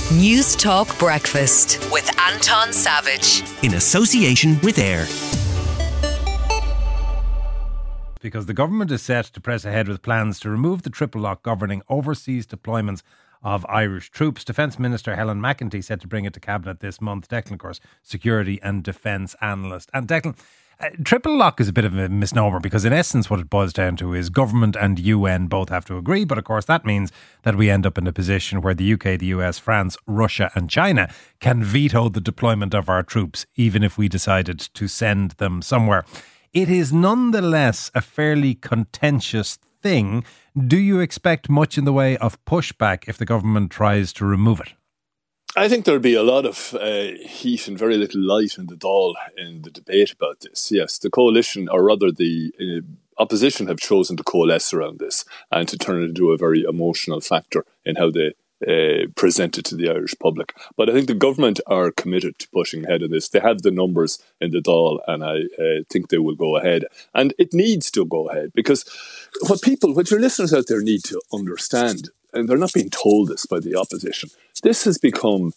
News Talk Breakfast with Anton Savage. In association with AIR. Because the government is set to press ahead with plans to remove the triple lock governing overseas deployments of Irish troops. Defence Minister Helen McEntee said to bring it to Cabinet this month. Declan, of course, security and defence analyst. And Declan, triple lock is a bit of a misnomer because in essence what it boils down to is government and UN both have to agree, but of course that means that we end up in a position where the UK, the US, France, Russia and China can veto the deployment of our troops even if we decided to send them somewhere. It is nonetheless a fairly contentious thing. Do you expect much in the way of pushback if the government tries to remove it? I think there'll be a lot of heat and very little light in the Dáil in the debate about this. Yes, the coalition, or rather the opposition, have chosen to coalesce around this and to turn it into a very emotional factor in how they present it to the Irish public. But I think the government are committed to pushing ahead of this. They have the numbers in the Dáil, and I think they will go ahead. And it needs to go ahead because what your listeners out there need to understand, and they're not being told this by the opposition, this has become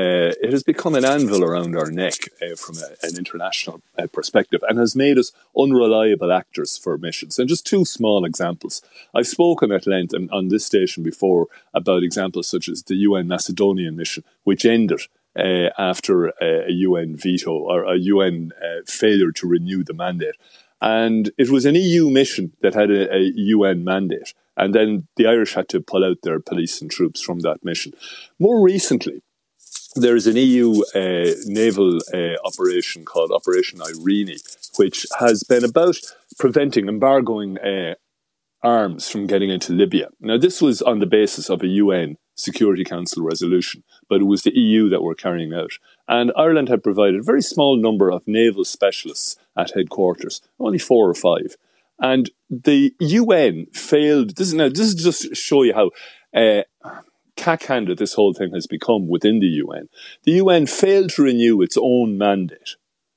an anvil around our neck from an international perspective, and has made us unreliable actors for missions. And just two small examples. I've spoken at length on this station before about examples such as the UN Macedonian mission, which ended after a UN veto or a UN failure to renew the mandate. And it was an EU mission that had a UN mandate. And then the Irish had to pull out their police and troops from that mission. More recently, there is an EU naval operation called Operation Irene, which has been about embargoing arms from getting into Libya. Now, this was on the basis of a UN Security Council resolution, but it was the EU that were carrying out. And Ireland had provided a very small number of naval specialists at headquarters, only 4 or 5. And the UN failed. This is just to show you how cack-handed this whole thing has become within the UN. The UN failed to renew its own mandate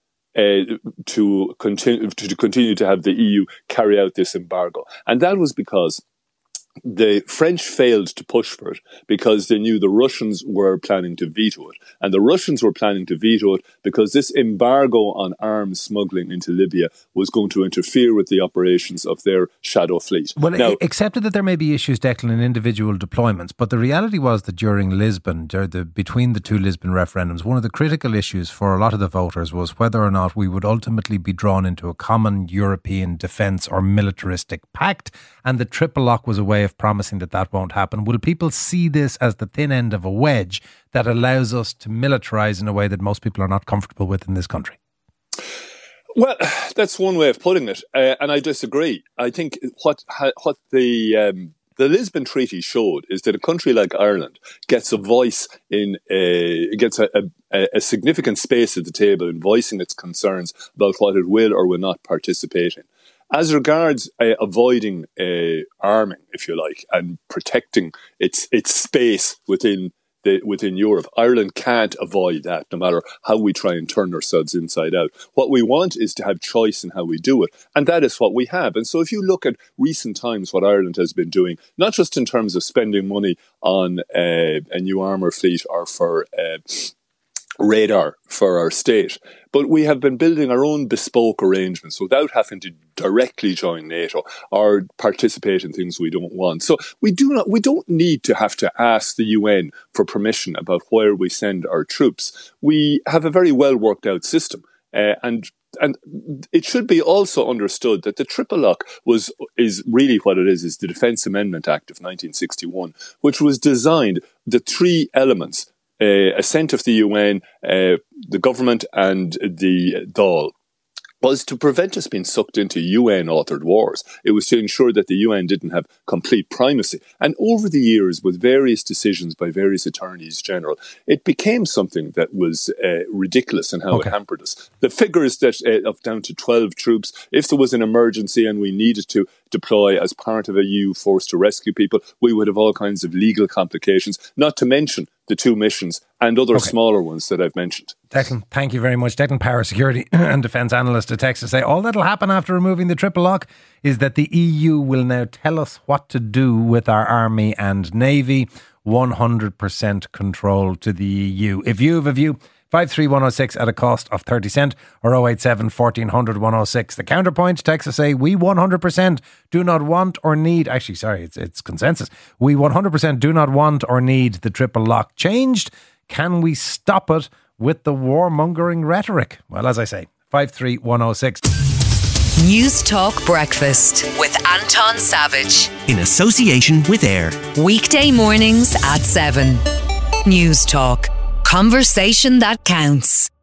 to continue to have the EU carry out this embargo. And that was because the French failed to push for it because they knew the Russians were planning to veto it. And the Russians were planning to veto it because this embargo on arms smuggling into Libya was going to interfere with the operations of their shadow fleet. Well, now, accepted that there may be issues, Declan, in individual deployments, but the reality was that during Lisbon, between the two Lisbon referendums, one of the critical issues for a lot of the voters was whether or not we would ultimately be drawn into a common European defence or militaristic pact, and the triple lock was a way of promising that won't happen. Will people see this as the thin end of a wedge that allows us to militarise in a way that most people are not comfortable with in this country? Well, that's one way of putting it, and I disagree. I think what the Lisbon Treaty showed is that a country like Ireland gets a voice gets a significant space at the table in voicing its concerns about what it will or will not participate in. As regards avoiding arming, if you like, and protecting its space within Europe, Ireland can't avoid that, no matter how we try and turn ourselves inside out. What we want is to have choice in how we do it, and that is what we have. And so if you look at recent times, what Ireland has been doing, not just in terms of spending money on a new armour fleet or for radar for our state, but we have been building our own bespoke arrangements without having to directly join NATO or participate in things we don't want. So we don't need to have to ask the UN for permission about where we send our troops. We have a very well worked out system, and it should be also understood that the triple lock is really what it is the Defence Amendment Act of 1961, which was designed, the three elements, assent of the UN, the government and the Dáil, was to prevent us being sucked into UN-authored wars. It was to ensure that the UN didn't have complete primacy. And over the years, with various decisions by various attorneys general, it became something that was ridiculous in how it hampered us. The figures that of down to 12 troops, if there was an emergency and we needed to deploy as part of a EU force to rescue people, we would have all kinds of legal complications, not to mention the two missions and other smaller ones that I've mentioned. Declan, thank you very much. Declan Power, security and defence analyst at Texas, say all that'll happen after removing the triple lock is that the EU will now tell us what to do with our army and navy. 100% control to the EU. If you have a view, 53106 at a cost of 30 cent or 087 1400 106. The counterpoint, Texas say, we 100% do not want or need, actually, sorry, it's consensus. We 100% do not want or need the triple lock changed. Can we stop it with the warmongering rhetoric? Well, as I say, 53106. News Talk Breakfast with Anton Savage. In association with AIR. Weekday mornings at 7. News Talk. Conversation that counts.